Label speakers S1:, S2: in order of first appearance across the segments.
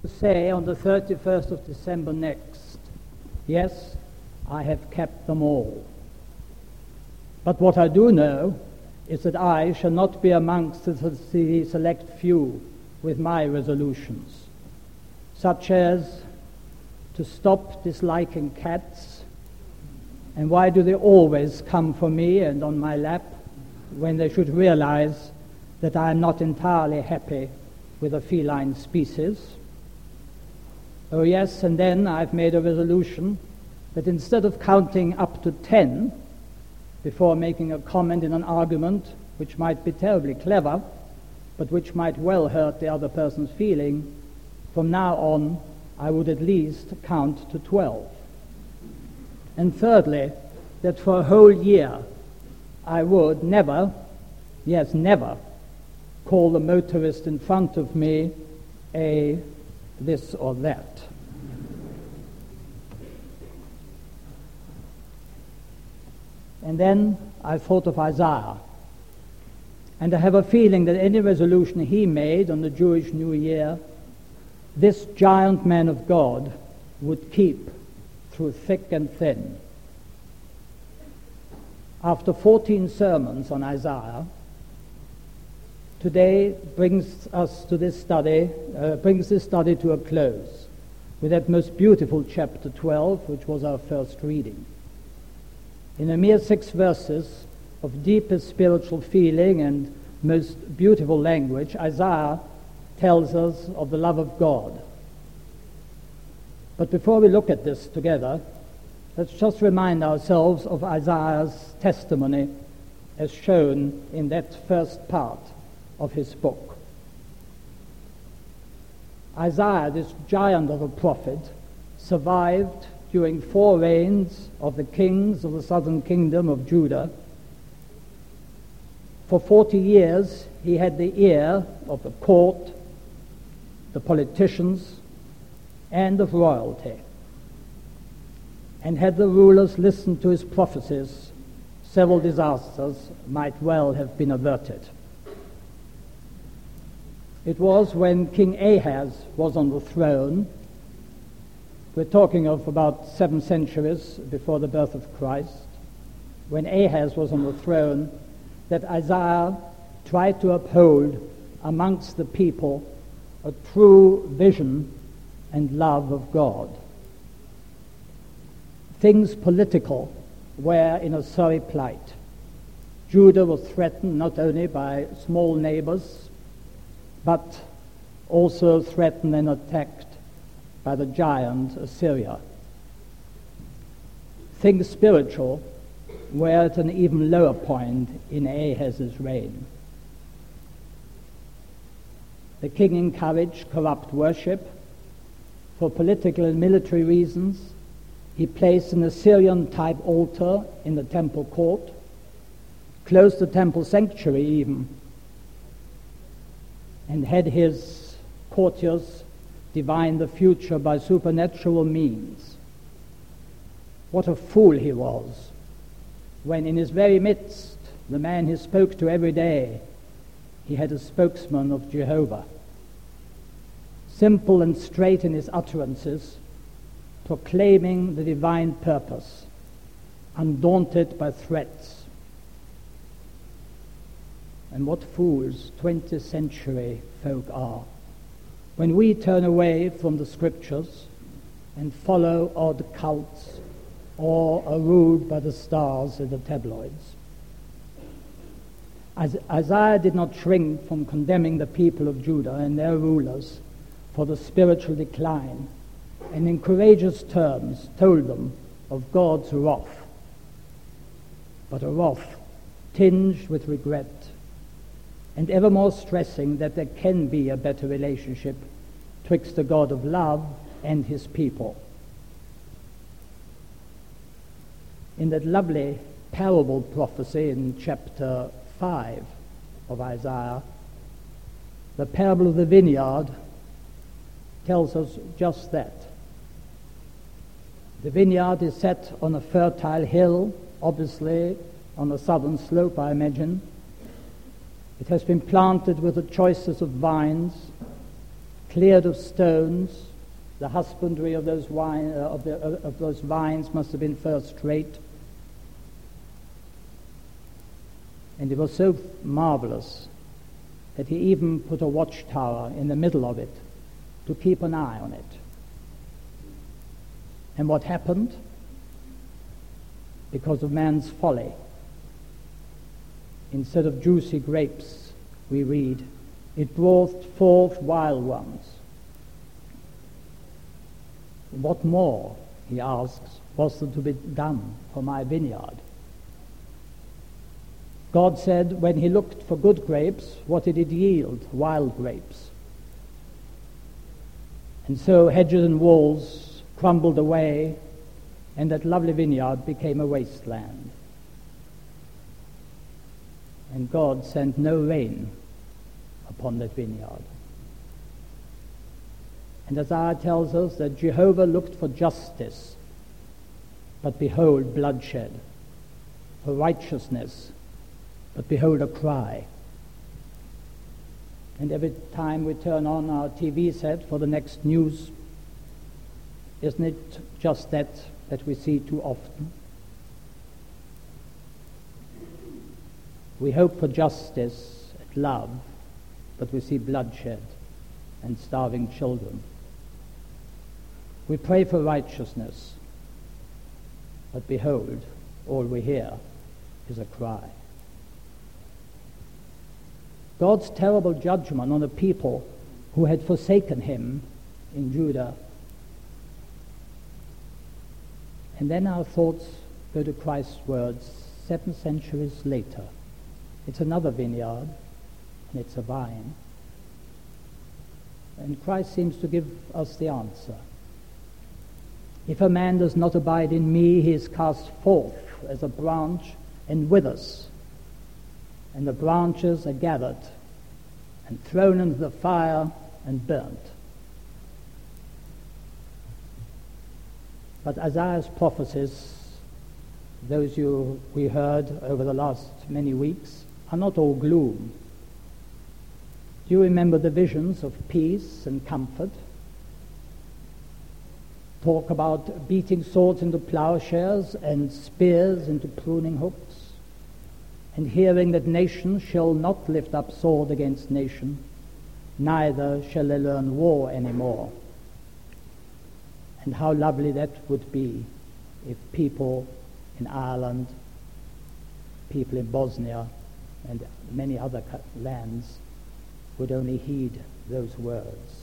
S1: say on the 31st of December next, yes, I have kept them all. But what I do know is that I shall not be amongst the select few with my resolutions, such as to stop disliking cats. And why do they always come for me and on my lap when they should realize that I am not entirely happy with a feline species? Oh yes, and then I've made a resolution that instead of counting up to 10 before making a comment in an argument which might be terribly clever, but which might well hurt the other person's feeling, from now on I would at least count to 12. And thirdly, that for a whole year I would never, yes, never, call the motorist in front of me a this or that. And then I thought of Isaiah, and I have a feeling that any resolution he made on the Jewish New Year, this giant man of God would keep through thick and thin. After 14 sermons on Isaiah, today brings this study to a close with that most beautiful chapter 12, which was our first reading. In a mere 6 verses of deepest spiritual feeling and most beautiful language, Isaiah tells us of the love of God. But before we look at this together, let's just remind ourselves of Isaiah's testimony as shown in that first part of his book. Isaiah, this giant of a prophet, survived during 4 reigns of the kings of the southern kingdom of Judah. For 40 years he had the ear of the court, the politicians, and of royalty. And had the rulers listened to his prophecies, several disasters might well have been averted. It was when King Ahaz was on the throne, we're talking of about 7 centuries before the birth of Christ, when Ahaz was on the throne, that Isaiah tried to uphold amongst the people a true vision and love of God. Things political were in a sorry plight. Judah was threatened not only by small neighbors, but also threatened and attacked by the giant Assyria. Things spiritual were at an even lower point in Ahaz's reign. The king encouraged corrupt worship. For political and military reasons, he placed an Assyrian-type altar in the temple court, closed the temple sanctuary even, and had his courtiers divine the future by supernatural means. What a fool he was, when in his very midst, the man he spoke to every day, he had a spokesman of Jehovah. Simple and straight in his utterances, proclaiming the divine purpose, undaunted by threats. And what fools 20th century folk are, when we turn away from the scriptures and follow odd cults or are ruled by the stars in the tabloids. Isaiah did not shrink from condemning the people of Judah and their rulers for the spiritual decline, and in courageous terms told them of God's wrath, but a wrath tinged with regret, and evermore stressing that there can be a better relationship twixt the God of love and his people. In that lovely parable prophecy in chapter 5 of Isaiah, the parable of the vineyard tells us just that. The vineyard is set on a fertile hill, obviously on the southern slope, I imagine. It has been planted with the choicest of vines, cleared of stones. The husbandry of those vines must have been first rate. And it was so marvelous that he even put a watchtower in the middle of it to keep an eye on it. And what happened? Because of man's folly, instead of juicy grapes, we read, it brought forth wild ones. What more, he asks, was there to be done for my vineyard? God said, when he looked for good grapes, what did it yield? Wild grapes. And so hedges and walls crumbled away, and that lovely vineyard became a wasteland. And God sent no rain upon that vineyard. And Isaiah tells us that Jehovah looked for justice, but behold bloodshed, for righteousness, but behold a cry. And every time we turn on our TV set for the next news, isn't it just that we see too often? We hope for justice and love, but we see bloodshed and starving children. We pray for righteousness, but behold, all we hear is a cry. God's terrible judgment on the people who had forsaken him in Judah. And then our thoughts go to Christ's words 7 centuries later. It's another vineyard, and it's a vine. And Christ seems to give us the answer. If a man does not abide in me, he is cast forth as a branch and withers, and the branches are gathered and thrown into the fire and burnt. But Isaiah's prophecies, those we heard over the last many weeks, are not all gloom. Do you remember the visions of peace and comfort? Talk about beating swords into plowshares and spears into pruning hooks, and hearing that nation shall not lift up sword against nation, neither shall they learn war anymore. And how lovely that would be if people in Ireland, people in Bosnia, and many other lands would only heed those words.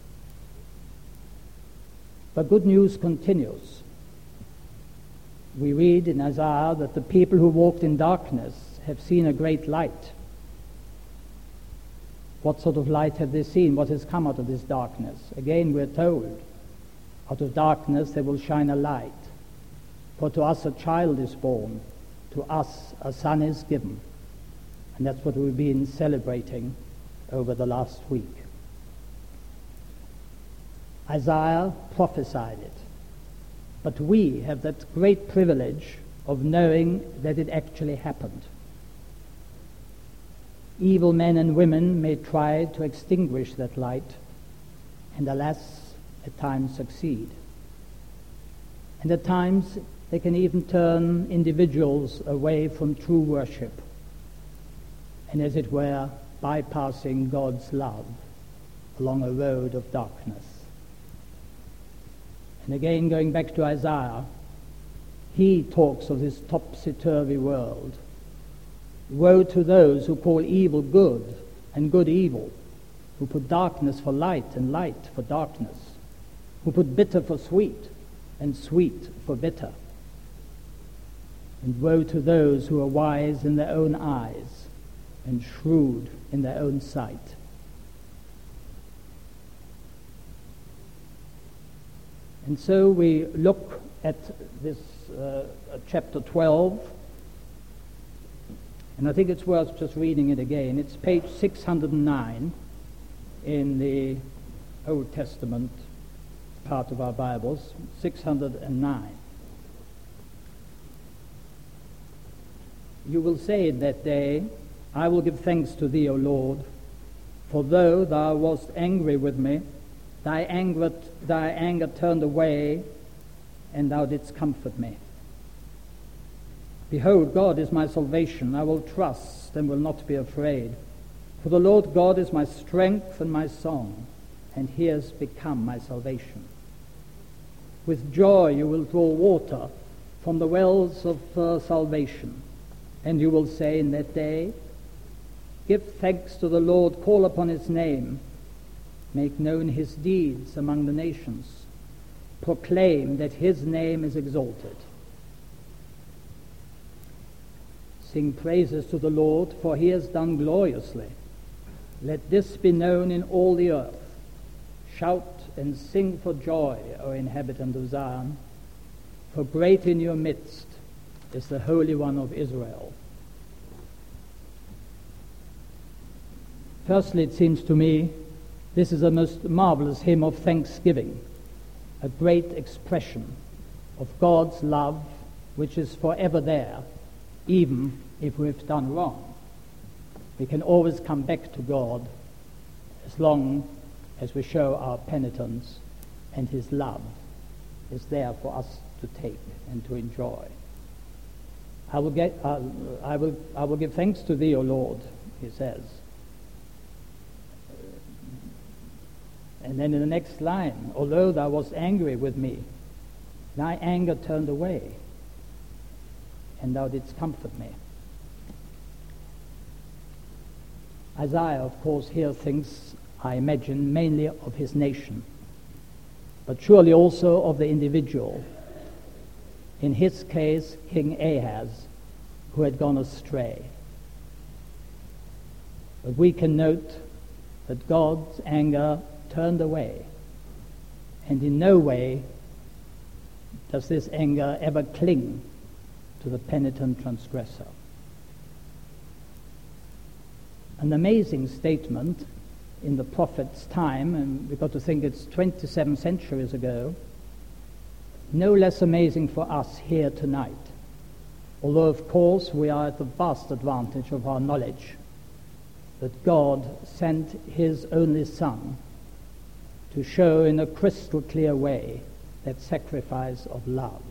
S1: But good news continues. We read in Isaiah that the people who walked in darkness have seen a great light. What sort of light have they seen? What has come out of this darkness? Again, we're told, out of darkness there will shine a light. For to us a child is born, to us a son is given. And that's what we've been celebrating over the last week. Isaiah prophesied it. But we have that great privilege of knowing that it actually happened. Evil men and women may try to extinguish that light, and alas, at times succeed. And at times they can even turn individuals away from true worship, and as it were, bypassing God's love along a road of darkness. And again, going back to Isaiah, he talks of this topsy-turvy world. Woe to those who call evil good and good evil, who put darkness for light and light for darkness, who put bitter for sweet and sweet for bitter. And woe to those who are wise in their own eyes and shrewd in their own sight. And so we look at this chapter 12, and I think it's worth just reading it again. It's page 609 in the Old Testament part of our Bibles, 609. You will say in that day, I will give thanks to thee, O Lord, for though thou wast angry with me, Thy anger turned away, and thou didst comfort me. Behold, God is my salvation. I will trust and will not be afraid. For the Lord God is my strength and my song, and he has become my salvation. With joy you will draw water from the wells of salvation, and you will say in that day, give thanks to the Lord, call upon his name, make known his deeds among the nations, proclaim that his name is exalted. Sing praises to the Lord, for he has done gloriously. Let this be known in all the earth. Shout and sing for joy, O inhabitant of Zion, for great in your midst is the Holy One of Israel. Firstly, it seems to me this is a most marvelous hymn of thanksgiving, a great expression of God's love, which is forever there, even if we've done wrong. We can always come back to God as long as we show our penitence, and his love is there for us to take and to enjoy. I will give thanks to thee, O Lord, he says. And then in the next line, although thou wast angry with me, thy anger turned away, and thou didst comfort me. Isaiah, of course, here thinks, I imagine, mainly of his nation, but surely also of the individual. In his case, King Ahaz, who had gone astray. But we can note that God's anger turned away, and in no way does this anger ever cling to the penitent transgressor. An amazing statement in the prophet's time, and we've got to think it's 27 centuries ago, no less amazing for us here tonight, although of course we are at the vast advantage of our knowledge that God sent his only Son to show in a crystal clear way that sacrifice of love.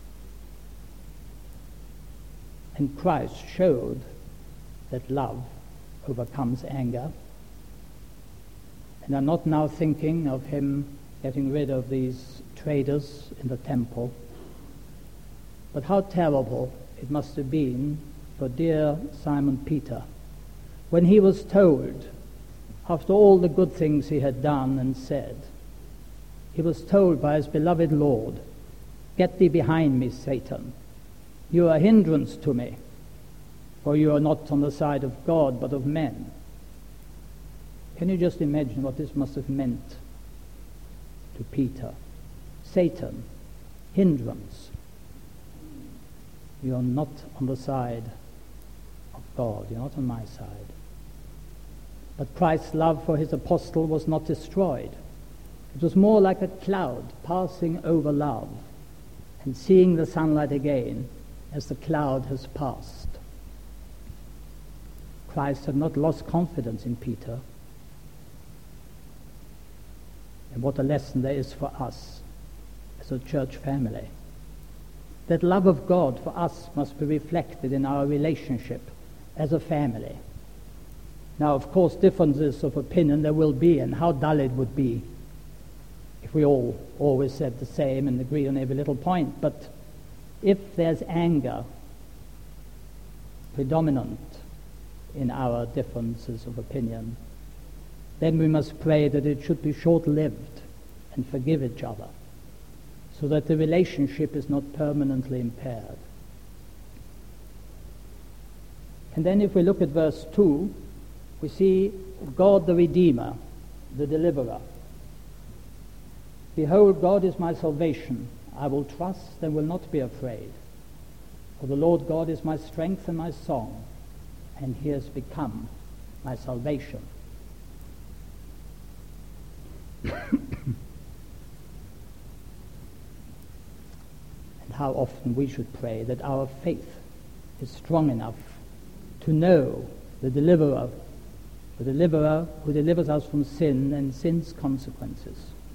S1: And Christ showed that love overcomes anger. And I'm not now thinking of him getting rid of these traders in the temple, but how terrible it must have been for dear Simon Peter when he was told, after all the good things he had done and said, he was told by his beloved Lord, get thee behind me, Satan. You are a hindrance to me, for you are not on the side of God, but of men. Can you just imagine what this must have meant to Peter? Satan, hindrance. You are not on the side of God. You're not on my side. But Christ's love for his apostle was not destroyed. It was more like a cloud passing over love and seeing the sunlight again as the cloud has passed. Christ had not lost confidence in Peter. And what a lesson there is for us as a church family. That love of God for us must be reflected in our relationship as a family. Now, of course, differences of opinion there will be, and how dull it would be if we all always said the same and agreed on every little point. But if there's anger predominant in our differences of opinion, then we must pray that it should be short-lived and forgive each other, so that the relationship is not permanently impaired. And then if we look at verse 2, we see God the Redeemer, the Deliverer. Behold, God is my salvation. I will trust and will not be afraid. For the Lord God is my strength and my song, and he has become my salvation. And how often we should pray that our faith is strong enough to know the Deliverer who delivers us from sin and sin's consequences.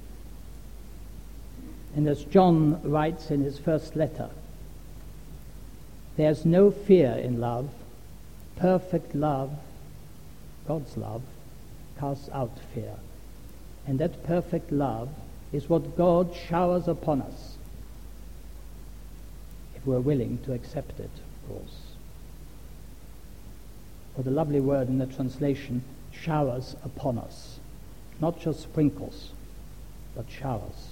S1: And as John writes in his first letter, there's no fear in love. Perfect love, God's love, casts out fear. And that perfect love is what God showers upon us, if we're willing to accept it, of course. For the lovely word in the translation, showers upon us. Not just sprinkles, but showers.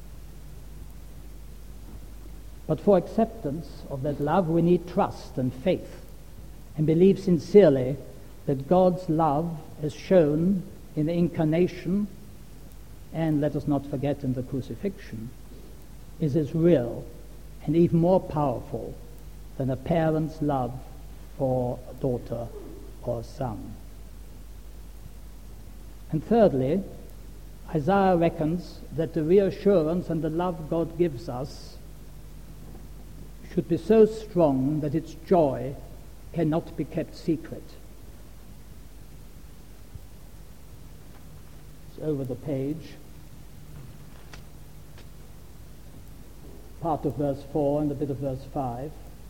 S1: But for acceptance of that love, we need trust and faith, and believe sincerely that God's love is shown in the incarnation, and let us not forget in the crucifixion, is as real and even more powerful than a parent's love for a daughter or a son. And thirdly, Isaiah reckons that the reassurance and the love God gives us should be so strong that its joy cannot be kept secret. It's over the page. Part of verse 4 and a bit of verse 5.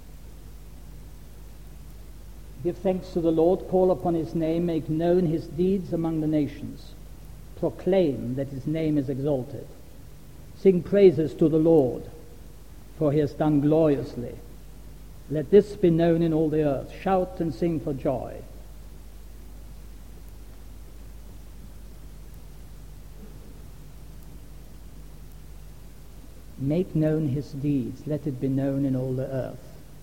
S1: Give thanks to the Lord, call upon his name, make known his deeds among the nations. Proclaim that his name is exalted. Sing praises to the Lord, for he has done gloriously. Let this be known in all the earth. Shout and sing for joy. Make known his deeds. Let it be known in all the earth.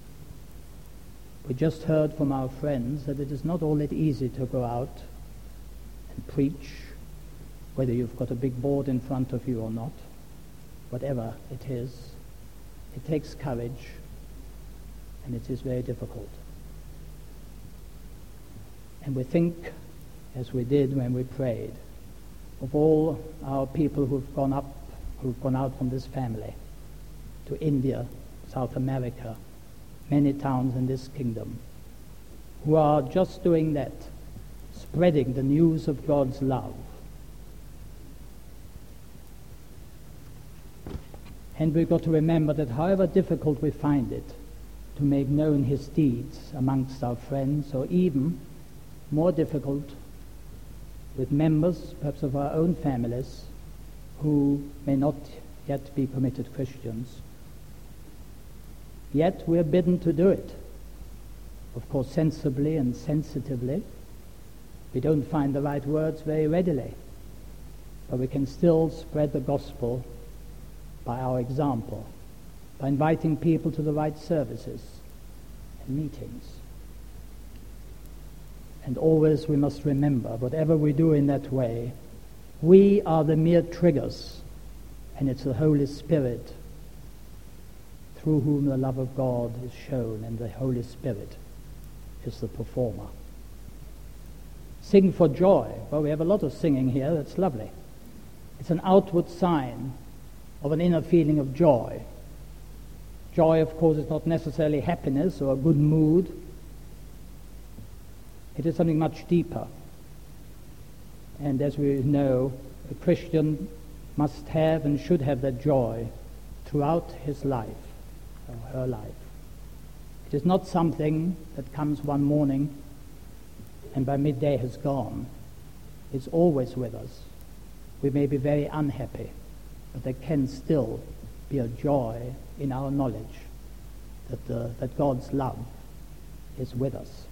S1: We just heard from our friends that it is not all that easy to go out and preach, whether you've got a big board in front of you or not, whatever it is. It takes courage, and it is very difficult. And we think, as we did when we prayed, of all our people who've gone out from this family to India, South America, many towns in this kingdom, who are just doing that, spreading the news of God's love. And we've got to remember that however difficult we find it to make known his deeds amongst our friends, or even more difficult with members, perhaps of our own families, who may not yet be committed Christians, yet we're bidden to do it. Of course, sensibly and sensitively. We don't find the right words very readily, but we can still spread the gospel by our example, by inviting people to the right services and meetings. And always we must remember, whatever we do in that way, we are the mere triggers, and it's the Holy Spirit through whom the love of God is shown, and the Holy Spirit is the performer. Sing for joy. Well, we have a lot of singing here. That's lovely. It's an outward sign of an inner feeling of joy. Joy, of course, is not necessarily happiness or a good mood. It is something much deeper. And as we know, a Christian must have and should have that joy throughout his life, or her life. It is not something that comes one morning and by midday has gone. It's always with us. We may be very unhappy, but there can still be a joy in our knowledge that God's love is with us.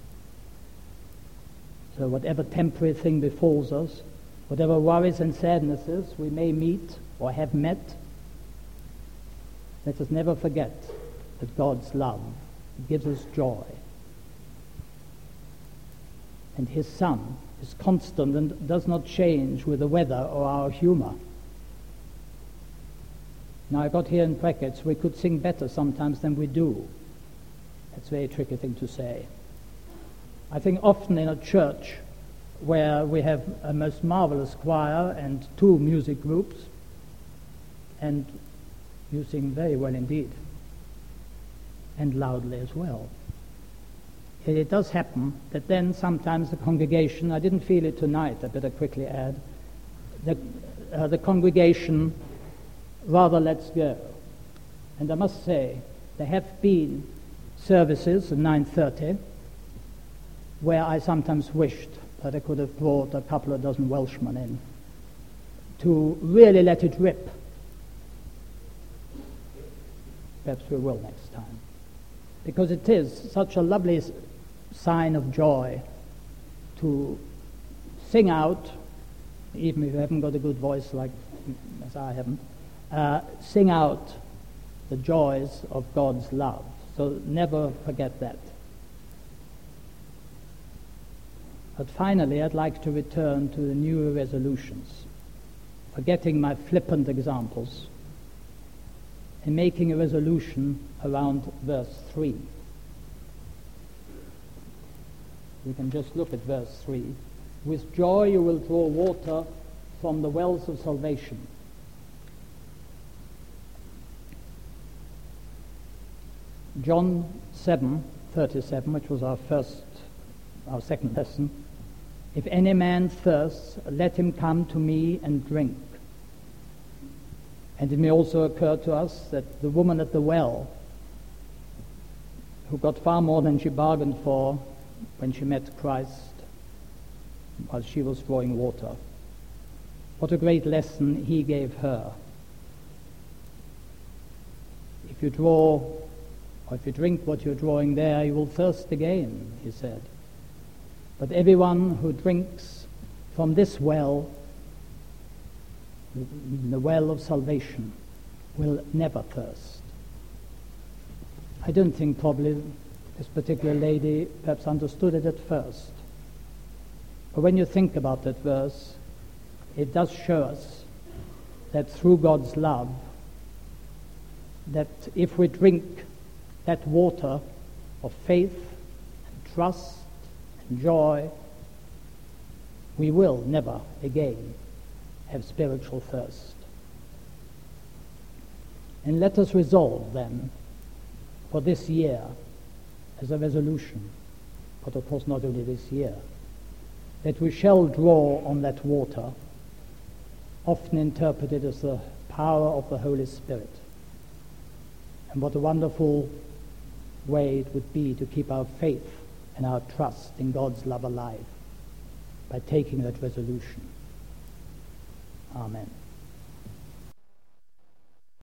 S1: So whatever temporary thing befalls us, whatever worries and sadnesses we may meet or have met, let us never forget that God's love gives us joy. And his Son is constant and does not change with the weather or our humor. Now I got here in brackets, we could sing better sometimes than we do. That's a very tricky thing to say. I think often in a church where we have a most marvelous choir and 2 music groups, and you sing very well indeed, and loudly as well. It does happen that then sometimes the congregation, I didn't feel it tonight, I better quickly add, the congregation rather let's go. And I must say, there have been services at 9:30 where I sometimes wished that I could have brought a couple of dozen Welshmen in to really let it rip. Perhaps we will next time. Because it is such a lovely sign of joy to sing out, even if you haven't got a good voice like as I haven't, sing out the joys of God's love. So never forget that. But finally, I'd like to return to the new resolutions, forgetting my flippant examples, and making a resolution around verse 3. We can just look at verse 3. With joy you will draw water from the wells of salvation. John 7:37, which was our second lesson. If any man thirsts, let him come to me and drink. And it may also occur to us that the woman at the well, who got far more than she bargained for when she met Christ, while she was drawing water, what a great lesson he gave her. If you draw, or if you drink what you're drawing there, you will thirst again, he said. But everyone who drinks from this well, the well of salvation, will never thirst. I don't think probably this particular lady perhaps understood it at first. But when you think about that verse, it does show us that through God's love, that if we drink that water of faith and trust and joy, we will never again have spiritual thirst. And let us resolve then for this year as a resolution, but of course not only this year, that we shall draw on that water, often interpreted as the power of the Holy Spirit. And what a wonderful way it would be to keep our faith and our trust in God's love alive by taking that resolution. Amen.